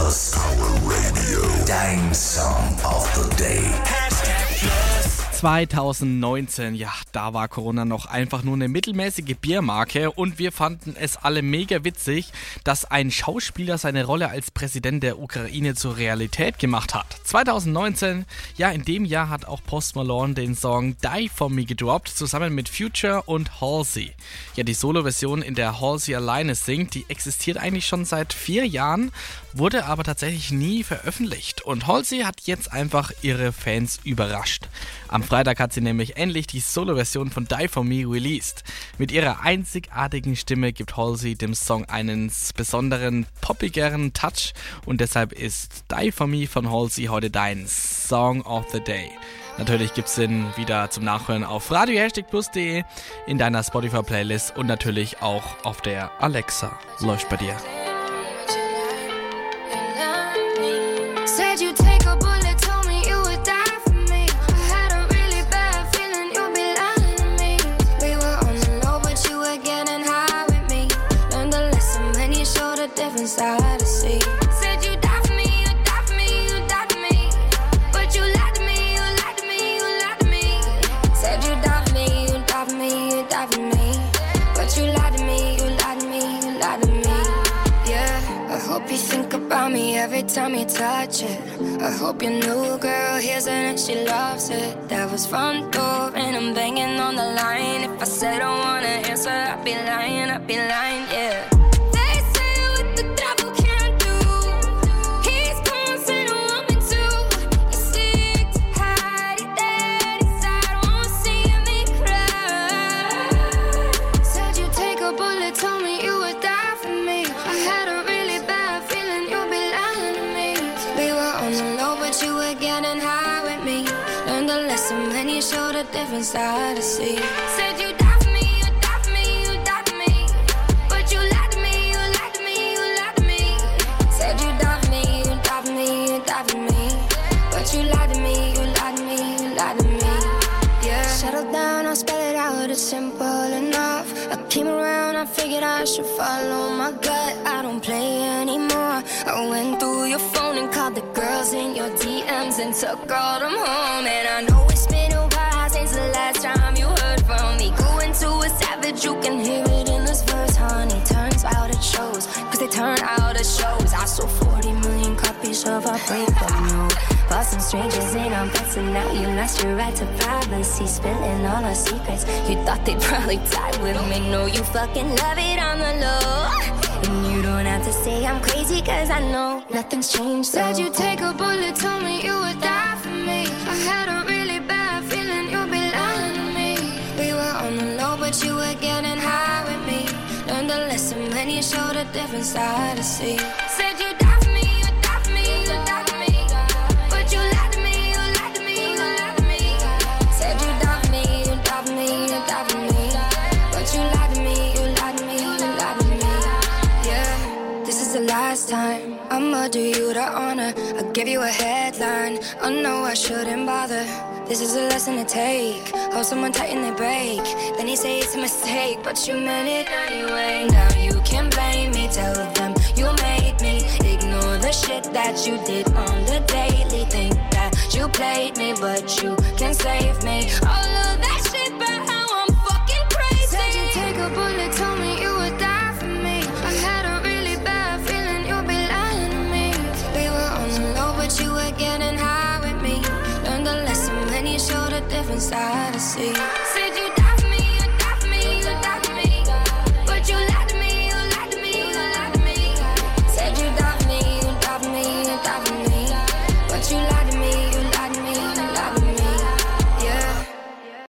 Plus. Power Radio. Dein Song of the Day. 2019, ja, da war Corona noch einfach nur eine mittelmäßige Biermarke und wir fanden es alle mega witzig, dass ein Schauspieler seine Rolle als Präsident der Ukraine zur Realität gemacht hat. 2019, ja, in dem Jahr hat auch Post Malone den Song Die For Me gedroppt, zusammen mit Future und Halsey. Ja, die Solo-Version, in der Halsey alleine singt, die existiert eigentlich schon seit 4 Jahren, wurde aber tatsächlich nie veröffentlicht und Halsey hat jetzt einfach ihre Fans überrascht. Am Freitag hat sie nämlich endlich die Solo-Version von Die For Me released. Mit ihrer einzigartigen Stimme gibt Halsey dem Song einen besonderen, poppigeren Touch und deshalb ist Die For Me von Halsey heute dein Song of the Day. Natürlich gibt's den wieder zum Nachhören auf radio-plus.de, in deiner Spotify-Playlist und natürlich auch auf der Alexa. Läuft bei dir. Said you take a bullet, told me you would die for me. I had a really bad feeling you'd be lying to me. We were on the low, but you were getting high with me. Learned a lesson when you showed a different side to see. Said you die for me, you die for me, you die for me. But you lied to me, you lied to me, you lied to me. Said you die for me, you die for me, you die for me. But you lied to me, you lied to me, you lied to me. I hope you think about me every time you touch it. I hope your new girl hears it and she loves it. That was front door and I'm banging on the line. If I said I wanna answer, I'd be lying, yeah. They say what the devil can't do, he's causing a woman too. You're sick to hide it dead inside, won't see me cry. Said you take a bullet, told me you would die for me. I had a really bad feeling you'd be lying to me. We were on the low, but you were getting high with me. Learned a lesson when you showed a different side to see. Said you die for me, you die for me, you die for me. But you lied to me, you lied to me, you lied to me. Said you die for me, you die for me, you die for me. But you lied to me, you lied to me, you lied to me. Yeah. Settle down, I'll spell it out, it's simple enough. I came around, I figured I should follow my gut. I don't play anymore. I went through your phone and called the girls in your DMs and took all them home. And I know it's been a while since the last time you heard from me. Going to a savage, you can hear it in this verse, honey. Turns out it shows, cause they turn out it shows. I sold 40 million copies of our breakup, no. Bought some strangers in on bets and now you lost your right to privacy. Spilling all our secrets, you thought they'd probably die with me. No, you fucking love it on the low. And you don't have to say I'm crazy cause I know nothing's changed, so. Said you take a bullet, told me you would die for me. I had a really bad feeling you'd be lying to me. We were on the low, but you were getting high with me. Learned a lesson when you showed a different side to see. Said you die for me, you die for me, you die for me. But you lied to me, you lied to me, you lied to me. Said you die for me, you die for me, you die for me. But you lied to me, you lied to me, you lied to me. Yeah, this is the last time I'ma do you the honor. I'll give you a headline. Oh no, I shouldn't bother. This is a lesson to take. Hold someone tight and they break. Then you say it's a mistake, but you meant it anyway. Now you can blame me, tell them you made me. Ignore the shit that you did on the daily. Think that you played me, but you can save me. All of that shit, but how I'm fucking crazy. Said you take a bullet, told me you would die for me. I had a really bad feeling you'd be lying to me. We were on the low, but you were getting high with me. Learned a lesson when you showed a different side to see.